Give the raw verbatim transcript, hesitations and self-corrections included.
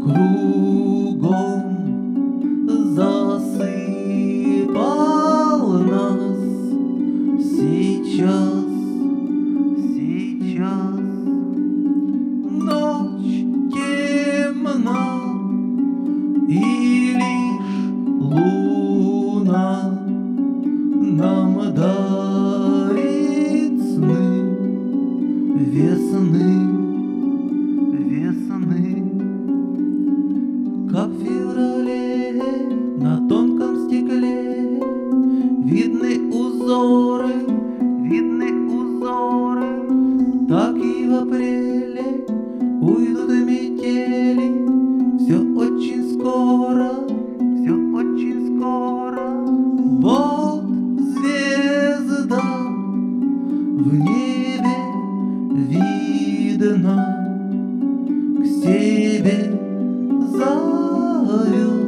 кругом засыпал нас. Сейчас, сейчас ночь темна, и лишь луна нам дарит сны весны, весны. Как в феврале на тонком стекле видны узоры, видны узоры. Так и в апреле уйдут метели. Все очень скоро, все очень скоро. Вот звезда в небе видно, к себе зовет.